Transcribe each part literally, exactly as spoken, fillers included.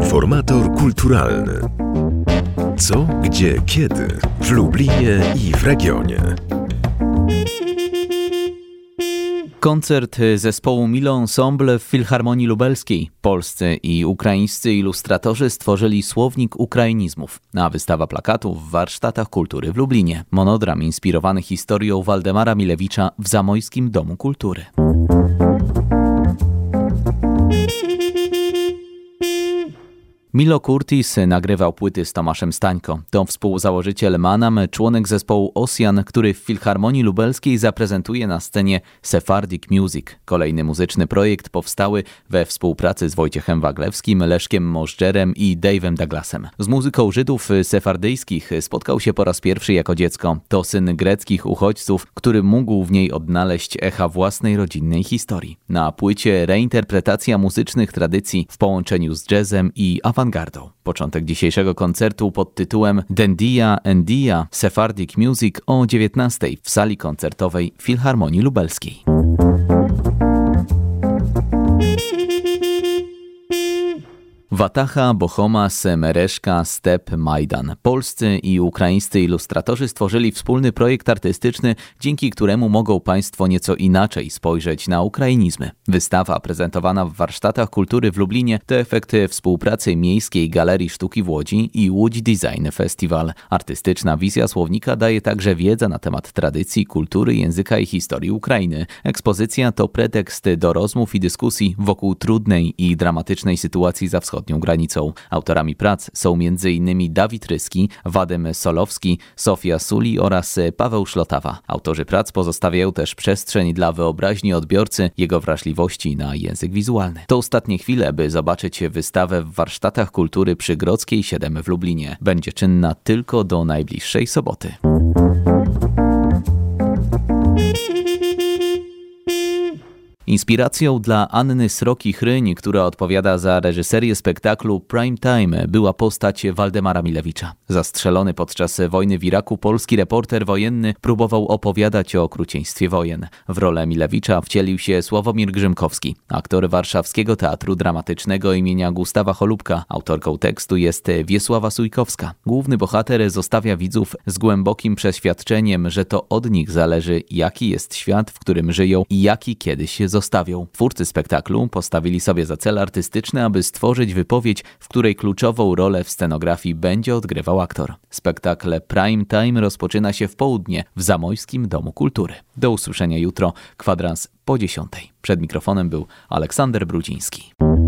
Informator kulturalny. Co, gdzie, kiedy w Lublinie i w regionie. Koncert zespołu Milo Ensemble w Filharmonii Lubelskiej. Polscy i ukraińscy ilustratorzy stworzyli słownik ukrainizmów, a wystawa plakatów w warsztatach kultury w Lublinie. Monodram inspirowany historią Waldemara Milewicza w Zamojskim Domu Kultury. Milo Curtis nagrywał płyty z Tomaszem Stańko. To współzałożyciel Manam, członek zespołu Ossian, który w Filharmonii Lubelskiej zaprezentuje na scenie Sephardic Music. Kolejny muzyczny projekt powstały we współpracy z Wojciechem Waglewskim, Leszkiem Możdżerem i Dave'em Douglasem. Z muzyką Żydów sefardyjskich spotkał się po raz pierwszy jako dziecko. To syn greckich uchodźców, który mógł w niej odnaleźć echa własnej rodzinnej historii. Na płycie reinterpretacja muzycznych tradycji w połączeniu z jazzem i awangardą. Początek dzisiejszego koncertu pod tytułem Dendia Endia Sephardic Music o dziewiętnastej w sali koncertowej Filharmonii Lubelskiej. Wataha, Bohomas, Mereszka, Step, Majdan. Polscy i ukraińscy ilustratorzy stworzyli wspólny projekt artystyczny, dzięki któremu mogą Państwo nieco inaczej spojrzeć na ukrainizmy. Wystawa prezentowana w warsztatach kultury w Lublinie to efekt współpracy Miejskiej Galerii Sztuki w Łodzi i Łódź Design Festival. Artystyczna wizja słownika daje także wiedzę na temat tradycji, kultury, języka i historii Ukrainy. Ekspozycja to pretekst do rozmów i dyskusji wokół trudnej i dramatycznej sytuacji za wschodnią granicą. Autorami prac są między innymi Dawid Ryski, Wadym Solowski, Sofia Suli oraz Paweł Szlotawa. Autorzy prac pozostawiają też przestrzeń dla wyobraźni odbiorcy, jego wrażliwości na język wizualny. To ostatnie chwile, by zobaczyć wystawę w warsztatach kultury przy Grodzkiej siedem w Lublinie. Będzie czynna tylko do najbliższej soboty. Inspiracją dla Anny Sroki-Chryń, która odpowiada za reżyserię spektaklu Prime Time, była postać Waldemara Milewicza. Zastrzelony podczas wojny w Iraku polski reporter wojenny próbował opowiadać o okrucieństwie wojen. W rolę Milewicza wcielił się Sławomir Grzymkowski, aktor Warszawskiego Teatru Dramatycznego imienia Gustawa Holubka. Autorką tekstu jest Wiesława Sujkowska. Główny bohater zostawia widzów z głębokim przeświadczeniem, że to od nich zależy, jaki jest świat, w którym żyją i jaki kiedyś zostawią. Twórcy spektaklu postawili sobie za cel artystyczny, aby stworzyć wypowiedź, w której kluczową rolę w scenografii będzie odgrywał aktor. Spektakl Prime Time rozpoczyna się w południe w Zamojskim Domu Kultury. Do usłyszenia jutro, kwadrans po dziesiątej. Przed mikrofonem był Aleksander Brudziński.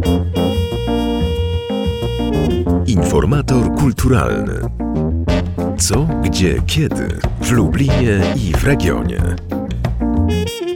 Informator kulturalny. Co, gdzie, kiedy w Lublinie i w regionie.